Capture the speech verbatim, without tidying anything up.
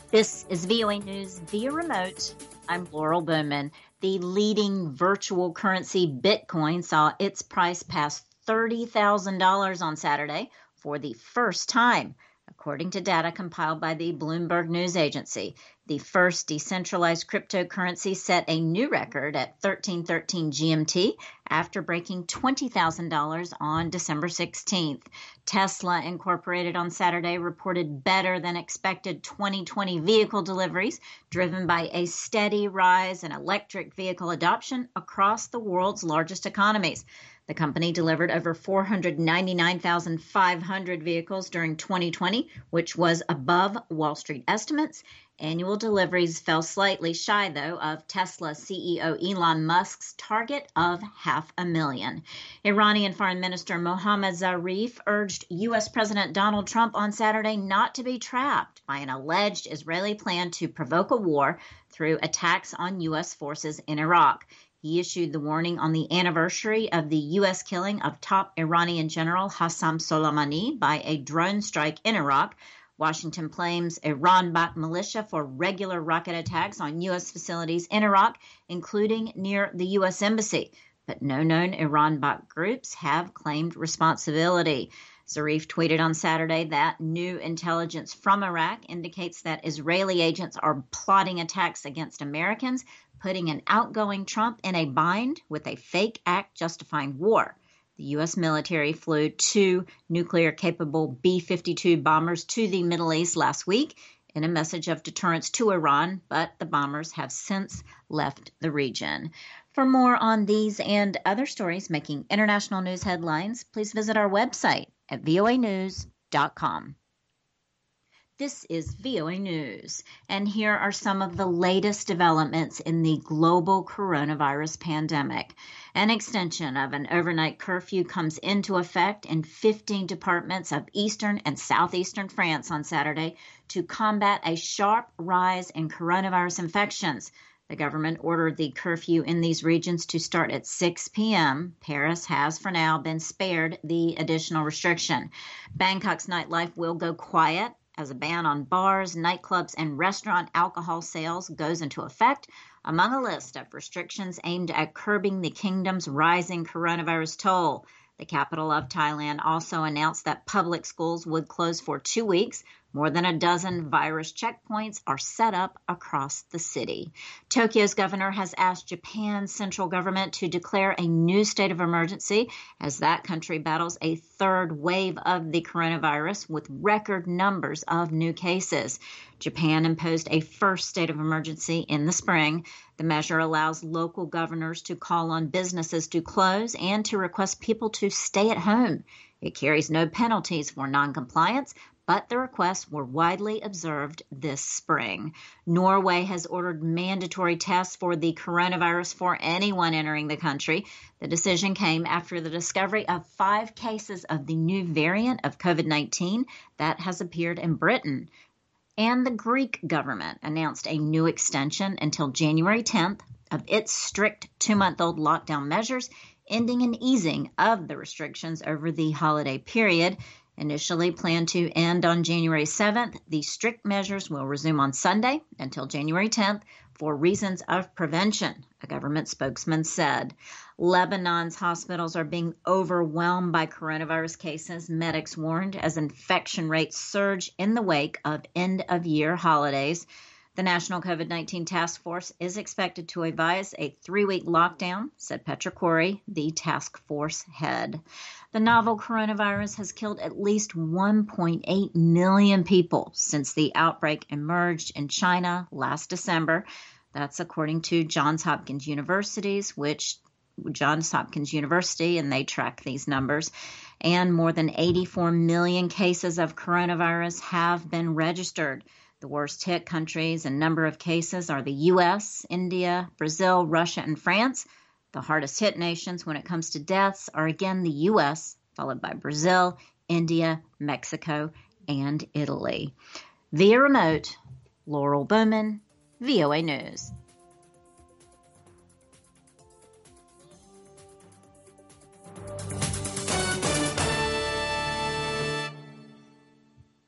This is V O A News via remote. I'm Laurel Bowman. The leading virtual currency Bitcoin saw its price pass thirty thousand dollars on Saturday for the first time, according to data compiled by the Bloomberg News Agency. The first decentralized cryptocurrency set a new record at thirteen thirteen G M T after breaking twenty thousand dollars on December sixteenth. Tesla Incorporated on Saturday reported better than expected twenty twenty vehicle deliveries, driven by a steady rise in electric vehicle adoption across the world's largest economies. The company delivered over four hundred ninety-nine thousand five hundred vehicles during twenty twenty, which was above Wall Street estimates. Annual deliveries fell slightly shy, though, of Tesla C E O Elon Musk's target of half a million. Iranian Foreign Minister Mohammad Zarif urged U S. President Donald Trump on Saturday not to be trapped by an alleged Israeli plan to provoke a war through attacks on U S forces in Iraq. He issued the warning on the anniversary of the U S killing of top Iranian General Qasem Soleimani by a drone strike in Iraq. Washington blames Iran-backed militia for regular rocket attacks on U S facilities in Iraq, including near the U S Embassy. But no known Iran-backed groups have claimed responsibility. Zarif tweeted on Saturday that new intelligence from Iraq indicates that Israeli agents are plotting attacks against Americans, putting an outgoing Trump in a bind with a fake act justifying war. The U S military flew two nuclear-capable B fifty-two bombers to the Middle East last week in a message of deterrence to Iran, but the bombers have since left the region. For more on these and other stories making international news headlines, please visit our website at V O A news dot com. This is V O A News, and here are some of the latest developments in the global coronavirus pandemic. An extension of an overnight curfew comes into effect in fifteen departments of eastern and southeastern France on Saturday to combat a sharp rise in coronavirus infections. The government ordered the curfew in these regions to start at six p.m. Paris has, for now, been spared the additional restriction. Bangkok's nightlife will go quiet as a ban on bars, nightclubs, and restaurant alcohol sales goes into effect, among a list of restrictions aimed at curbing the kingdom's rising coronavirus toll. The capital of Thailand also announced that public schools would close for two weeks. More than a dozen virus checkpoints are set up across the city. Tokyo's governor has asked Japan's central government to declare a new state of emergency as that country battles a third wave of the coronavirus with record numbers of new cases. Japan imposed a first state of emergency in the spring. The measure allows local governors to call on businesses to close and to request people to stay at home. It carries no penalties for noncompliance, but the requests were widely observed this spring. Norway has ordered mandatory tests for the coronavirus for anyone entering the country. The decision came after the discovery of five cases of the new variant of COVID nineteen that has appeared in Britain. And the Greek government announced a new extension until January tenth of its strict two-month-old lockdown measures, ending an easing of the restrictions over the holiday period. Initially planned to end on January seventh, the strict measures will resume on Sunday until January tenth for reasons of prevention, a government spokesman said. Lebanon's hospitals are being overwhelmed by coronavirus cases, medics warned, as infection rates surge in the wake of end-of-year holidays. The National COVID nineteen Task Force is expected to advise a three-week lockdown, said Petra Corey, the task force head. The novel coronavirus has killed at least one point eight million people since the outbreak emerged in China last December. That's according to Johns Hopkins University's, which Johns Hopkins University, and they track these numbers. And more than eighty-four million cases of coronavirus have been registered. The worst hit countries and number of cases are the U S, India, Brazil, Russia, and France. The hardest hit nations when it comes to deaths are again the U S, followed by Brazil, India, Mexico, and Italy. Via remote, Laurel Bowman, V O A News.